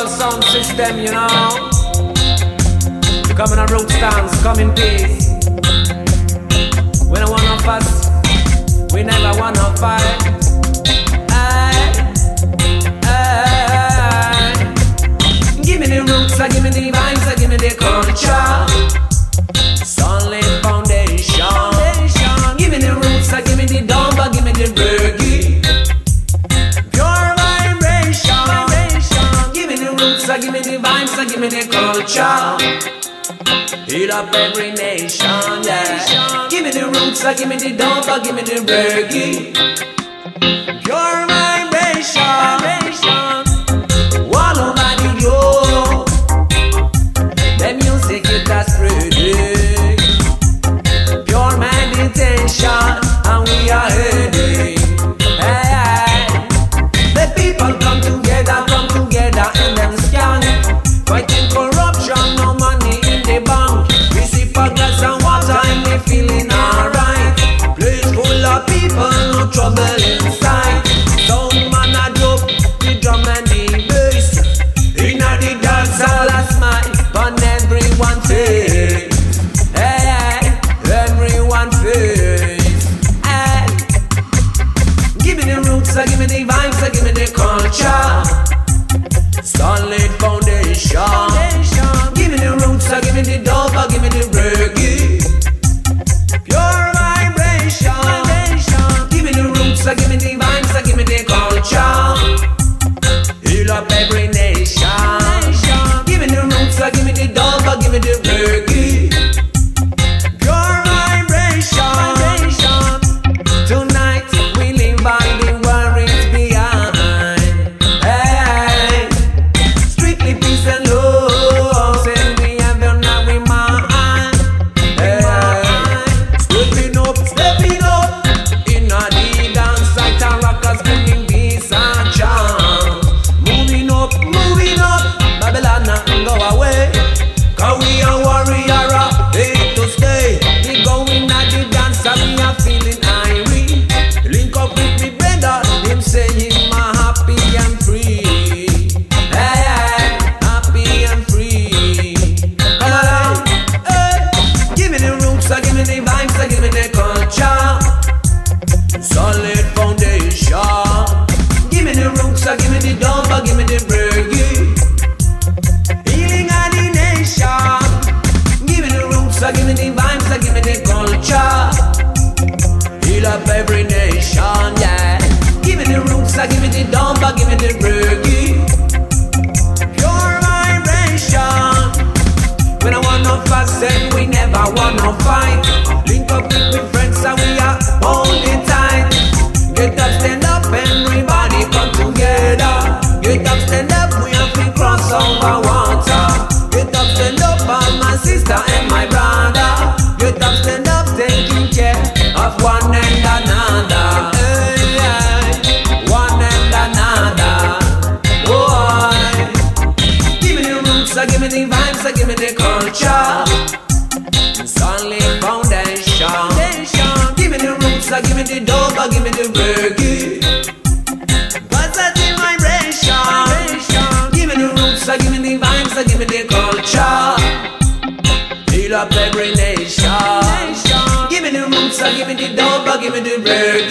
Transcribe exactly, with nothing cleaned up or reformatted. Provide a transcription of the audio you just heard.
Global sound system, you know. Come in a root stance, come in peace. We don't want no fuss, we never want no fight. Aye, aye. Give me the roots, give me the vibes, give me the culture. Solid foundation. Give me the roots, give me the dumba, give me the reggae. Pure vibration. Give me the roots, give me the vibes, give me the culture. Heal up every nation, yeah. Give me the roots, give me the dumba, give me the reggae. Pure vibration. All over the globe, the music it has spreading. Pure meditation, and we are heading. Hey, hey. The people come together, come together in them scan. Fighting corruption, no money in the bank. We sip a glass and water and we feeling alright. Place full of people, no trouble inside. Sound man a dope, the drum and the bass. Inna the dance all a smile on everyone face. Hey, hey, everyone face. Hey. Give me the roots, give me the vibes, give me the culture. Solid foundation. Give me the roots, give me the dope, give me the reggae. Pure vibration. Give me the roots, give me the vibes, give me the culture. Heal up every nation. Give me the roots, give me the dope, give me the reggae. Pure vibration. Tonight we live by the worries behind. Hey, strictly peace and love. Send me heaven now we mind. Hey, stepping up, stepping up. In a the dance site and rockers bringing peace and charm. Moving up, moving up. Babylon not go away. Cause we are warrior, hate to stay. We going at the dance and we are feeling irate. Link up with me brother, him saying my happy and free. Hey, hey, happy and free. Come along, hey. Give me the roots, give me the vibes, give me the culture. Solid foundation. Give me the roots, give me the dumba, give me the reggae. Healing of the nation. Give me the roots, give me the vibes, give me the culture. Heal up every nation, yeah. Give me the roots, give me the dumba, give me the reggae. Pure vibration. We don't want no fuss and we never want no fight. Link up with my friends and we are holding tight. Get up, stand up, everybody come together. Get up, stand up, we have to cross over water. Get up, stand up, I'm my sister and my brother. Get up, stand up, taking care of one and another. Hey, hey, one and another. Boy, give me the roots, give me the vibes, give me the culture. Solid foundation. Give me the roots, give me the dope, give me the reggae. Positive vibration. Give me the roots, give me the vibes, give me the culture. Heal up every nation. Give me the roots, give me the dope, give me the reggae.